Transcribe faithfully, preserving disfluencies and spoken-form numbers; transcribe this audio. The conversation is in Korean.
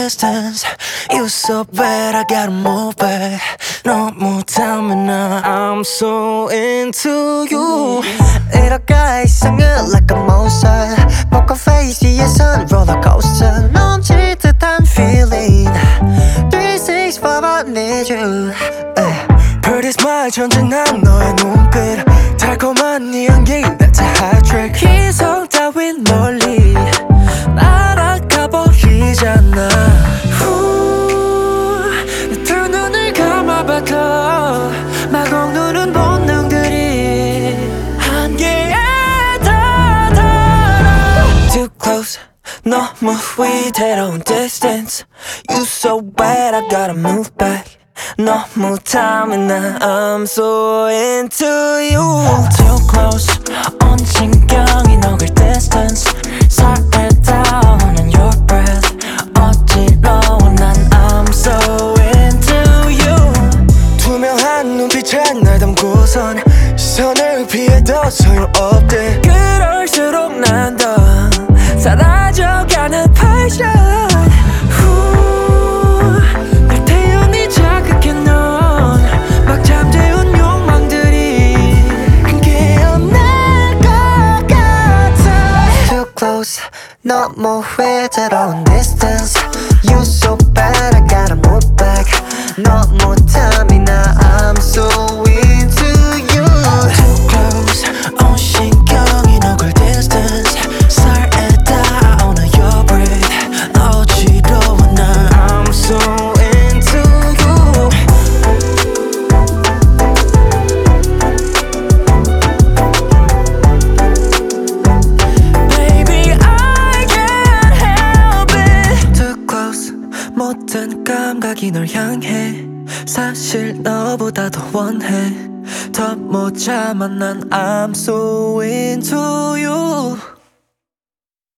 distance. You so bad, I gotta move back. 너무 닮아 나 I'm so into you. 이렇게 이상해 like a monster. poker face 위에선 rollercoaster. 넘칠 듯한 feeling. three six five I need you. Pretty smile 전진한 너의 눈빛. 달콤한 네 향기 that's a hot trick. 기성 따윈 멀리 날아가 버리잖아. 내 두 눈을 감아봐도 마구 누른 본능들이 한계에 다다라. Too close 너무 위태로운 distance. You so bad I gotta move back. 너무 닮아 나 I'm so into you. Too close 온 신경이 녹을 distance. 살에 닿는 your breath 어지러워 난 I'm so into you. 투명한 눈빛에 날 담고선 시선을 피해도 소용없대. 그럴수록 난 더 사라져가는 passion. 너무 위태로운 distance. You so bad I gotta move back. 너무 탐이 나 I'm so into you. Too close 온 신경이 녹을 distance. 살에 닿는 your breath 어지러워 나 I'm so into you. 모든 감각이 널 향해. 사실 너보다 더 원해. 더 못 참아 난 I'm so into you.